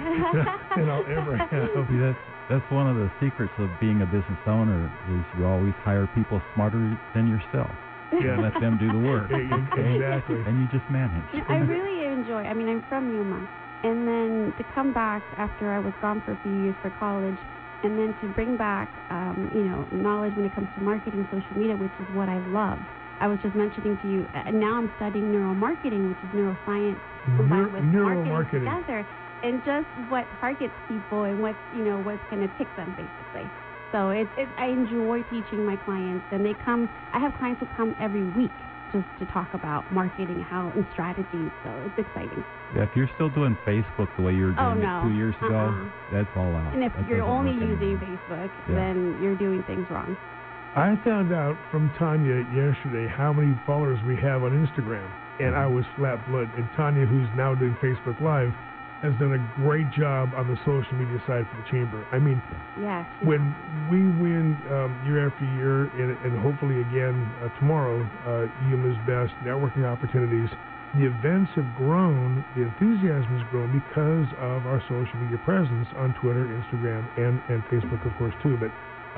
have. See, that's one of the secrets of being a business owner is you always hire people smarter than yourself. Yeah. Let them do the work. Exactly. And you just manage. I really enjoy. I mean, I'm from Yuma, and then to come back after I was gone for a few years for college, and then to bring back, you know, knowledge when it comes to marketing, social media, which is what I love. I was just mentioning to you, now I'm studying neuromarketing, which is neuroscience combined with marketing together, and just what targets people and what's going to tick them, basically. So I enjoy teaching my clients, and I have clients who come every week just to talk about marketing, and strategies. So it's exciting. Yeah, if you're still doing Facebook the way you were doing it 2 years ago, that's all out. And if you're only using Facebook, then you're doing things wrong. I found out from Tanya yesterday how many followers we have on Instagram, and I was flat-blood. And Tanya, who's now doing Facebook Live, has done a great job on the social media side for the Chamber. I mean, when we win year after year, and hopefully again tomorrow, Yuma's Best networking opportunities, the events have grown, the enthusiasm has grown because of our social media presence on Twitter, Instagram, and Facebook, of course, too. But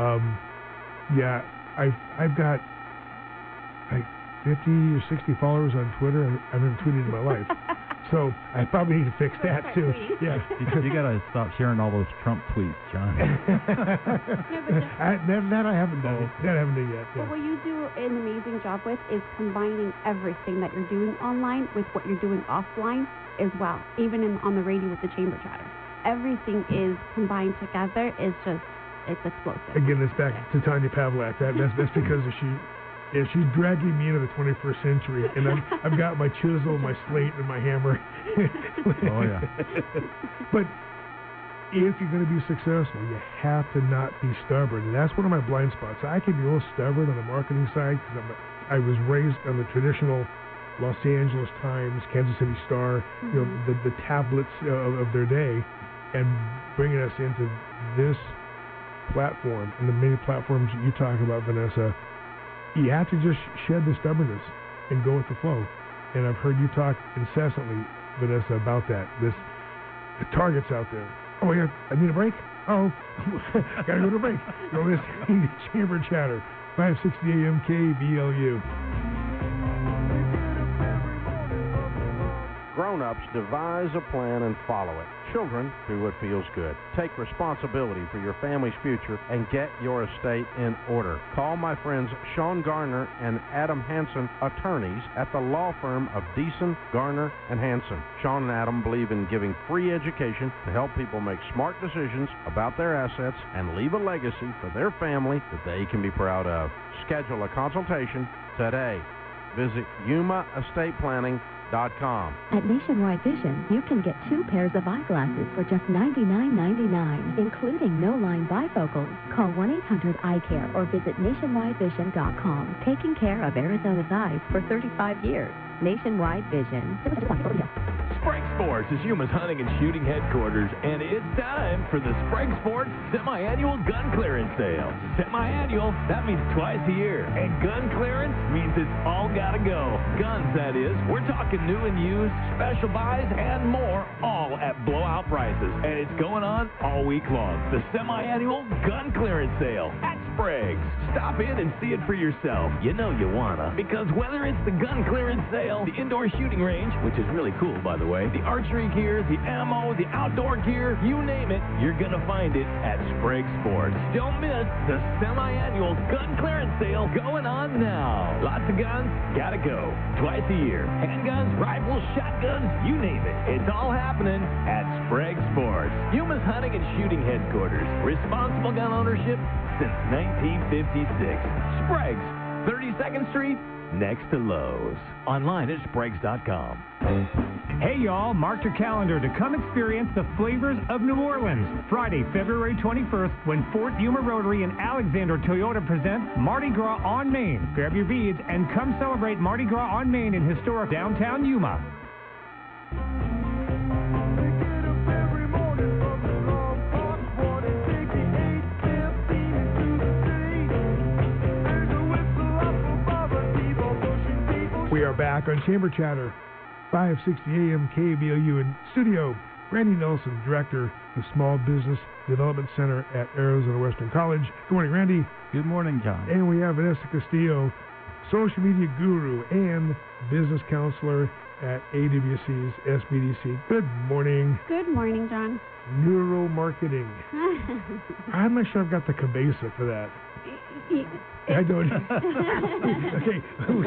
yeah, I've got like 50 or 60 followers on Twitter, and I've never tweeted in my life. So I probably need to fix that too. Yeah, you gotta stop sharing all those Trump tweets, John. That I haven't done. That I haven't done yet. Yeah. But what you do an amazing job with is combining everything that you're doing online with what you're doing offline as well. Even on the radio with the Chamber Chatter, everything is combined together. It's explosive. Again, it's back to Tanya Pavlak. That's because she's dragging me into the 21st century, and I've got my chisel, my slate, and my hammer. Oh yeah. But if you're going to be successful, you have to not be stubborn. And that's one of my blind spots. I can be a little stubborn on the marketing side because I was raised on the traditional Los Angeles Times, Kansas City Star, you know, the tablets of their day, and bringing us into this platform and the many platforms you talk about, Vanessa. You have to just shed the stubbornness and go with the flow. And I've heard you talk incessantly, Vanessa, about that. The targets out there. Oh, yeah, I need a break? Oh, gotta go to break. You're listening to Chamber Chatter, 560 AM KBLU. Grown-ups devise a plan and follow it. Children do what feels good. Take responsibility for your family's future and get your estate in order. Call my friends Sean Garner and Adam Hansen, attorneys at the law firm of Deason, Garner, and Hansen. Sean and Adam believe in giving free education to help people make smart decisions about their assets and leave a legacy for their family that they can be proud of. Schedule a consultation today. Visit yumaestateplanning.com. At Nationwide Vision, you can get 2 pairs of eyeglasses for just $99.99, including no-line bifocals. Call 1-800-EYECARE or visit nationwidevision.com. Taking care of Arizona's eyes for 35 years. Nationwide Vision. Sprague Sports is Yuma's hunting and shooting headquarters, and it's time for the Sprague Sports semi-annual gun clearance sale. Semi-annual, that means twice a year, and gun clearance means it's all gotta go. Guns, that is. We're talking new and used, special buys, and more, all at blowout prices, and it's going on all week long. The semi-annual gun clearance sale at Sprague's. Stop in and see it for yourself. You know you wanna, because whether it's the gun clearance sale, the indoor shooting range, which is really cool, by the way, the archery gear, the ammo, the outdoor gear, you name it, you're going to find it at Sprague Sports. Don't miss the semi-annual gun clearance sale going on now. Lots of guns, gotta go. Twice a year. Handguns, rifles, shotguns, you name it. It's all happening at Sprague Sports. Yuma's hunting and shooting headquarters. Responsible gun ownership since 1956. Sprague's, 32nd Street, next to Lowe's. Online at Spragues.com. Hey y'all, mark your calendar to come experience the flavors of New Orleans. Friday, February 21st, when Fort Yuma Rotary and Alexander Toyota present Mardi Gras on Main. Grab your beads and come celebrate Mardi Gras on Main in historic downtown Yuma. We are back on Chamber Chatter, 560 AM KBLU in studio. Randy Nelson, Director of Small Business Development Center at Arizona Western College. Good morning, Randy. Good morning, John. And we have Vanessa Castillo, social media guru and business counselor at AWC's SBDC. Good morning. Good morning, John. Neuromarketing. I'm not sure I've got the cabeza for that. I don't. Okay.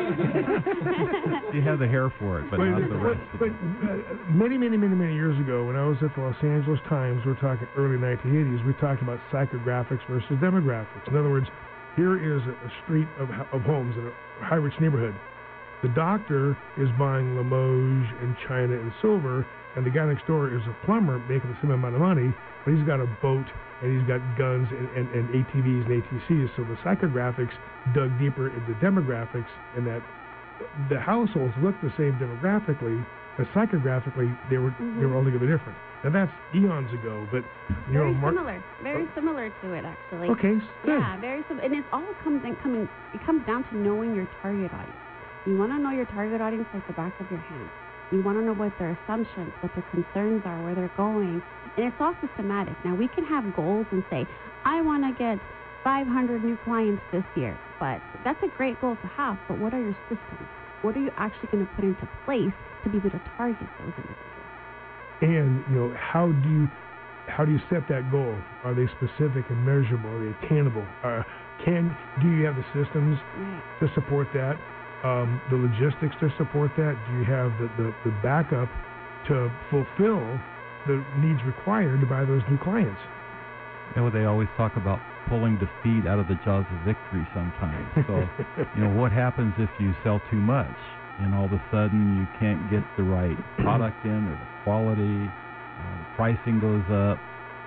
You have the hair for it, but not the rest. Many years ago, when I was at the Los Angeles Times, we're talking early 1980s, we talked about psychographics versus demographics. In other words, here is a street of homes in a high-rich neighborhood. The doctor is buying Limoges and China and silver, and the guy next door is a plumber making the same amount of money, but he's got a boat and he's got guns and ATVs and ATCs. So the psychographics dug deeper into demographics, and that the households looked the same demographically, but psychographically they were altogether different. And that's eons ago, but very similar to it, actually. Okay, good. Yeah, very similar, and it comes down to knowing your target audience. You want to know your target audience like the back of your hand. You want to know what their assumptions, what their concerns are, where they're going. And it's all systematic. Now, we can have goals and say, I want to get 500 new clients this year. But that's a great goal to have. But what are your systems? What are you actually going to put into place to be able to target those individuals? And, how do you set that goal? Are they specific and measurable? Are they attainable? Do you have the systems to support that? The logistics to support that? Do you have the backup to fulfill the needs required by those new clients? They always talk about pulling defeat out of the jaws of victory sometimes. So, what happens if you sell too much and all of a sudden you can't get the right product in or the quality, pricing goes up,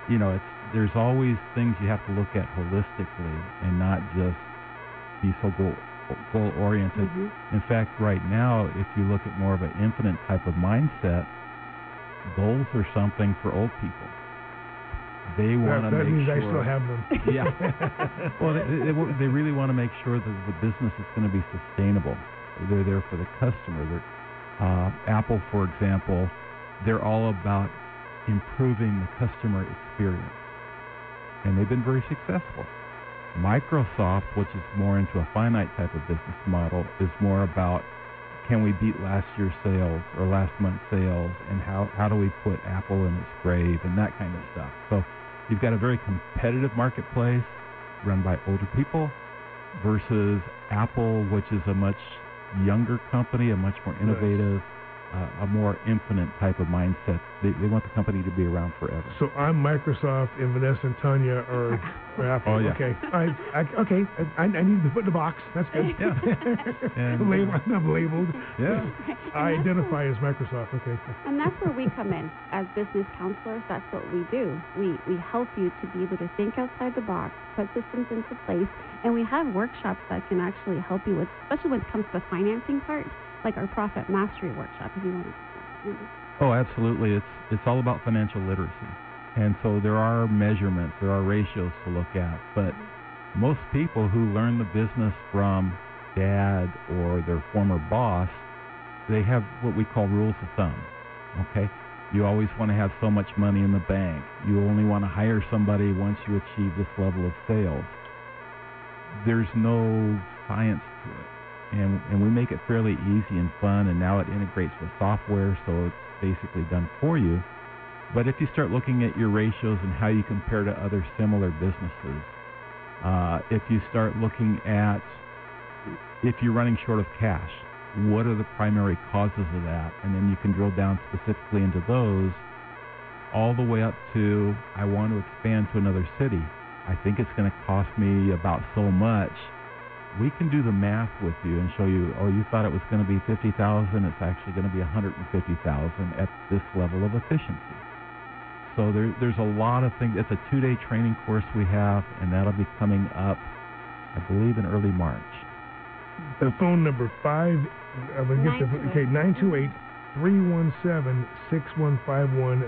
there's always things you have to look at holistically and not just be so goal-oriented. In fact, right now, if you look at more of an infinite type of mindset, goals are something for old people. They want to make sure. That means I still have them. Yeah. Well, they really want to make sure that the business is going to be sustainable. They're there for the customer. Apple, for example, they're all about improving the customer experience, and they've been very successful. Microsoft, which is more into a finite type of business model, is more about can we beat last year's sales or last month's sales, and how do we put Apple in its grave and that kind of stuff. So you've got a very competitive marketplace run by older people versus Apple, which is a much younger company, a much more innovative, a more infinite type of mindset. They want the company to be around forever. So I'm Microsoft, and Vanessa and Tanya are Apple. Oh, yeah. Okay. I need to put in the box. That's good. Yeah. I'm labeled. Yeah. I identify as Microsoft. Okay. And that's where we come in as business counselors. That's what we do. We help you to be able to think outside the box, put systems into place, and we have workshops that can actually help you with, especially when it comes to the financing part, like our Profit Mastery workshop, if you want to. Oh, absolutely. It's all about financial literacy. And so there are measurements, there are ratios to look at. But most people who learn the business from dad or their former boss, they have what we call rules of thumb. Okay? You always want to have so much money in the bank. You only want to hire somebody once you achieve this level of sales. There's no science to it. And we make it fairly easy and fun, and now it integrates with software, so it's basically done for you. But if you start looking at your ratios and how you compare to other similar businesses, if you start looking at if you're running short of cash, what are the primary causes of that? And then you can drill down specifically into those, all the way up to, I want to expand to another city. I think it's going to cost me about so much. We can do the math with you and show you, you thought it was going to be $50,000, it's actually going to be $150,000 at this level of efficiency. So there's a lot of things. It's a 2-day training course we have, and that'll be coming up, I believe, in early March. The phone number 928-317-6151,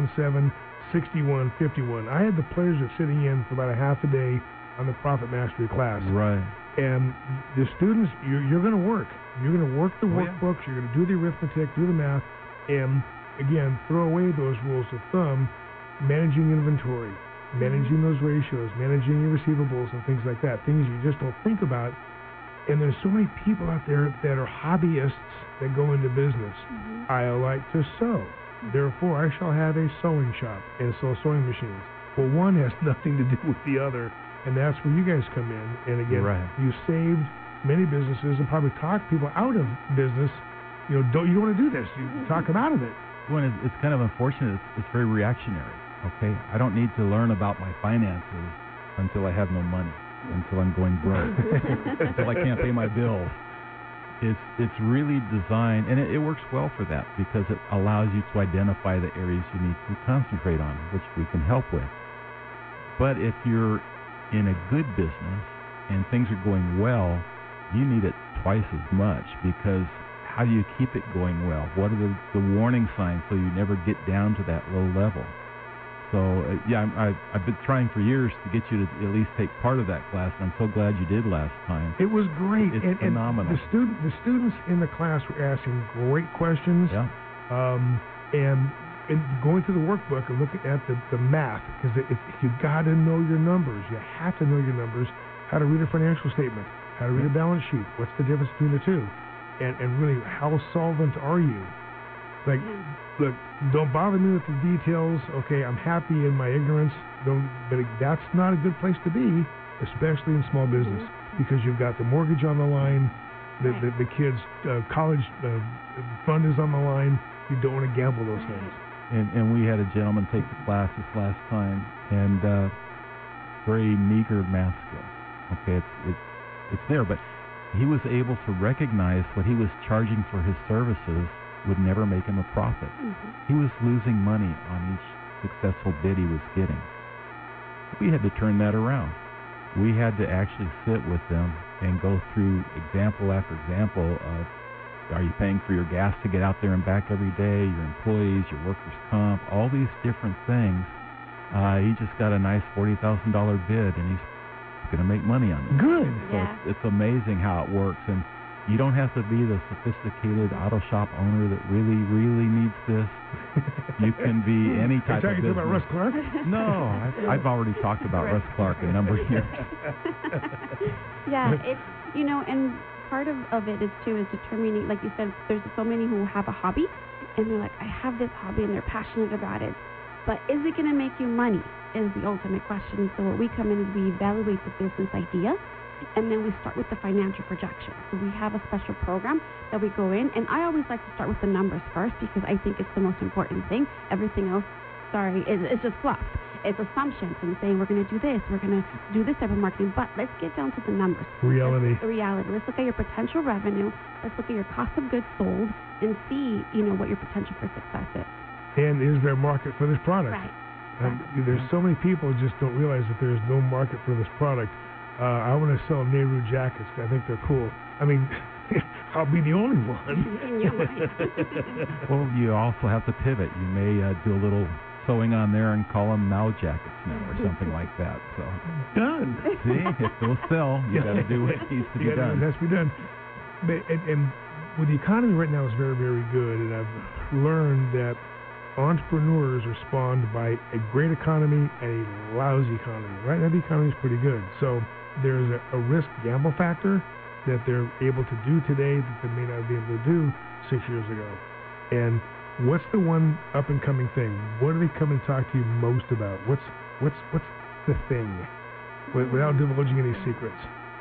317-6151. I had the pleasure of sitting in for about a half a day on the Profit Mastery class. Right. And the students, you're going to work. You're going to work the workbooks. You're going to do the arithmetic, do the math, and again, throw away those rules of thumb, managing inventory, managing those ratios, managing your receivables and things like that, things you just don't think about. And there's so many people out there that are hobbyists that go into business. I like to sew. Therefore, I shall have a sewing shop and sell sewing machines. Well, one has nothing to do with the other. And that's where you guys come in. And again, you saved many businesses and probably talked people out of business. You don't want to do this. You talk them out of it. Well, it's kind of unfortunate. It's very reactionary. Okay, I don't need to learn about my finances until I have no money, until I'm going broke, until I can't pay my bills. It's really designed, and it works well for that because it allows you to identify the areas you need to concentrate on, which we can help with. But if you're in a good business and things are going well, you need it twice as much, because how do you keep it going well? What are the warning signs so you never get down to that low level? So, I've been trying for years to get you to at least take part of that class, and I'm so glad you did last time. It was great. It's phenomenal. And the students in the class were asking great questions. Yeah. And going through the workbook and looking at the math, because you got to know your numbers. You have to know your numbers, how to read a financial statement, how to read a balance sheet, what's the difference between the two, and really, how solvent are you? Like, look, don't bother me with the details. Okay, I'm happy in my ignorance. But that's not a good place to be, especially in small business, because you've got the mortgage on the line, the kids' college fund is on the line. You don't want to gamble those things. And we had a gentleman take the class this last time, and very meager math skills. Okay, it's there, but he was able to recognize what he was charging for his services would never make him a profit. He was losing money on each successful bid he was getting. We had to turn that around. We had to actually sit with them and go through example after example of, are you paying for your gas to get out there and back every day, your employees, your workers' comp, all these different things. He just got a nice $40,000 bid, and he's going to make money on it. Good. So it's amazing how it works, and you don't have to be the sophisticated auto shop owner that really, really needs this. You can be any type of business. Are you talking about Russ Clark? No, I've already talked about Russ Clark a number of years. Yeah, it's, and part of it is determining, like you said, there's so many who have a hobby, and they're like, I have this hobby, and they're passionate about it, but is it going to make you money is the ultimate question. So what we come in is we evaluate the business idea, and then we start with the financial projection. So we have a special program that we go in, and I always like to start with the numbers first because I think it's the most important thing. Everything else, it's just fluff. It's assumptions and saying we're going to do this, we're going to do this type of marketing, but let's get down to the numbers. Reality. Let's look at your potential revenue. Let's look at your cost of goods sold and see, what your potential for success is. And is there a market for this product? Right. There's so many people who just don't realize that there's no market for this product. I want to sell Nehru jackets. I think they're cool. I mean, I'll be the only one. Well, you also have to pivot. You may do a little sewing on there and call them Mao jackets now or something like that. So done. See, if they'll sell, you got to do what needs to be done. It has to be done. But, and with the economy right now is very, very good, and I've learned that entrepreneurs are spawned by a great economy and a lousy economy. Right now the economy is pretty good. So there's a risk gamble factor that they're able to do today that they may not be able to do 6 years ago. And what's the one up and coming thing? What do they come and talk to you most about? What's the thing? Without divulging any secrets.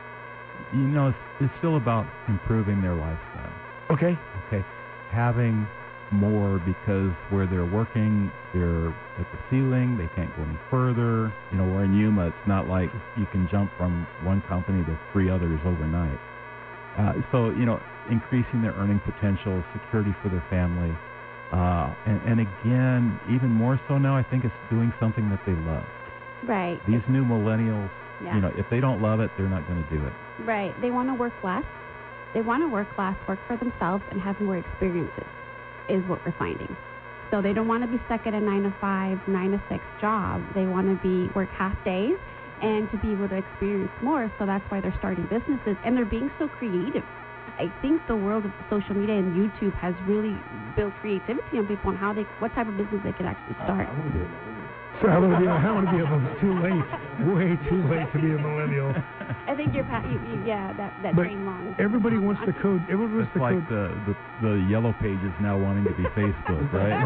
It's still about improving their lifestyle. Okay. Having more, because where they're working, they're at the ceiling, they can't go any further. We're in Yuma, it's not like you can jump from one company to 3 others overnight. So increasing their earning potential, security for their family, and again, even more so now, I think it's doing something that they love. Right. These new millennials, Yeah. If they don't love it, they're not going to do it. Right. They want to work less. They want to work less, work for themselves, and have more experiences, is what we're finding. So they don't want to be stuck at a 9-to-5, 9-to-6 job. They want to work half days and to be able to experience more. So that's why they're starting businesses, and they're being so creative. I think the world of social media and YouTube has really built creativity on people on what type of business they could actually start. So I want to be too late, way too late to be a millennial. I think that train long. Everybody wants the code. Everyone wants it's the like code. the yellow pages now wanting to be Facebook, right?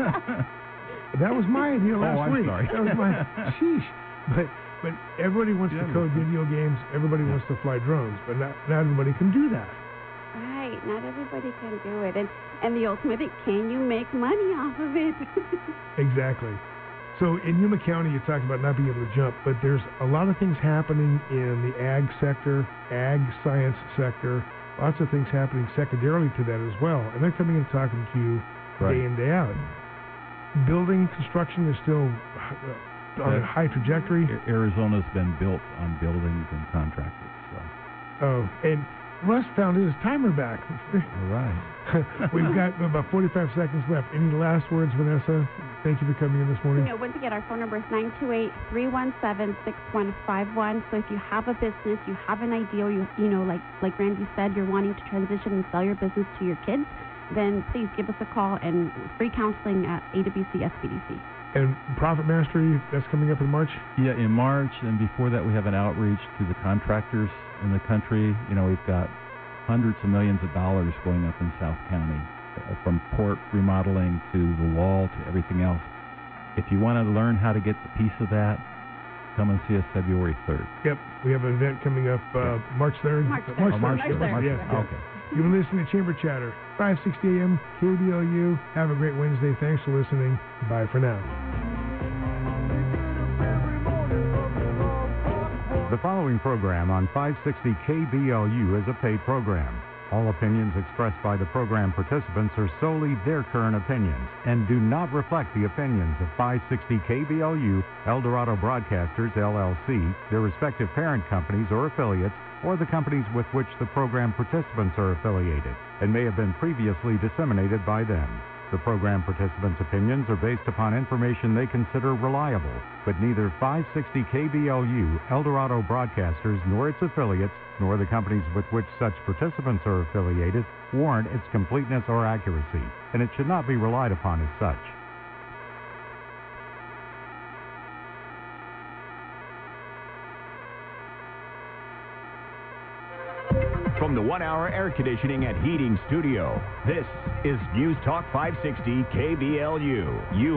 That was my idea last week. Sorry. That was my sheesh. But everybody wants to code video games. Everybody wants to fly drones, but not everybody can do that. Right. Not everybody can do it. And the ultimate thing, can you make money off of it? Exactly. So in Yuma County, you talked about not being able to jump, but there's a lot of things happening in the ag sector, ag science sector, lots of things happening secondarily to that as well. And they're coming and talking to you day in, day out. Building construction is still on a high trajectory. Arizona's been built on buildings and contractors. So. And Russ found his timer back. All right. We've got about 45 seconds left. Any last words, Vanessa? Thank you for coming in this morning. Once again, our phone number is 928-317-6151. So if you have a business, you have an idea, like Randy said, you're wanting to transition and sell your business to your kids, then please give us a call and free counseling at AWC SBDC. And Profit Mastery, that's coming up in March? Yeah, in March, and before that we have an outreach to the contractors in the country. We've got hundreds of millions of dollars going up in South County, from port remodeling to the wall to everything else. If you want to learn how to get the piece of that, come and see us February 3rd. Yep, we have an event coming up March 3rd. March 3rd. Yes. Okay. You've been listening to Chamber Chatter, 560 AM, KBLU. Have a great Wednesday. Thanks for listening. Bye for now. The following program on 560 KBLU is a paid program. All opinions expressed by the program participants are solely their current opinions and do not reflect the opinions of 560 KBLU, El Dorado Broadcasters, LLC, their respective parent companies or affiliates, or the companies with which the program participants are affiliated, and may have been previously disseminated by them. The program participants' opinions are based upon information they consider reliable, but neither 560 KBLU, El Dorado Broadcasters, nor its affiliates, nor the companies with which such participants are affiliated, warrant its completeness or accuracy, and it should not be relied upon as such. From the 1-hour air conditioning and heating studio, this is News Talk 560 KBLU.